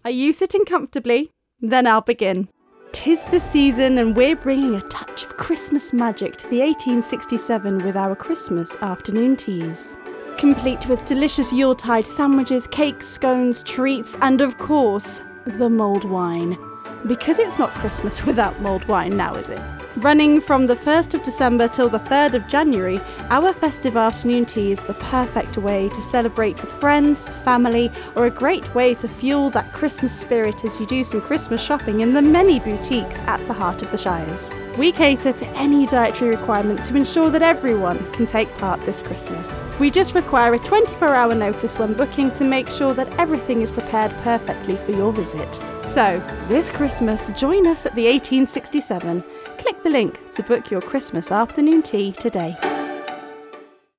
Are you sitting comfortably? Then I'll begin. 'Tis the season and we're bringing a touch of Christmas magic to the 1867 with our Christmas afternoon teas. Complete with delicious Yuletide sandwiches, cakes, scones, treats, and of course, the mulled wine. Because it's not Christmas without mulled wine now, is it? Running from the 1st of December till the 3rd of January, our festive afternoon tea is the perfect way to celebrate with friends, family, or a great way to fuel that Christmas spirit as you do some Christmas shopping in the many boutiques at the heart of the Shires. We cater to any dietary requirement to ensure that everyone can take part this Christmas. We just require a 24-hour notice when booking to make sure that everything is prepared perfectly for your visit. So, this Christmas, join us at the 1867. Click the link to book your Christmas afternoon tea today.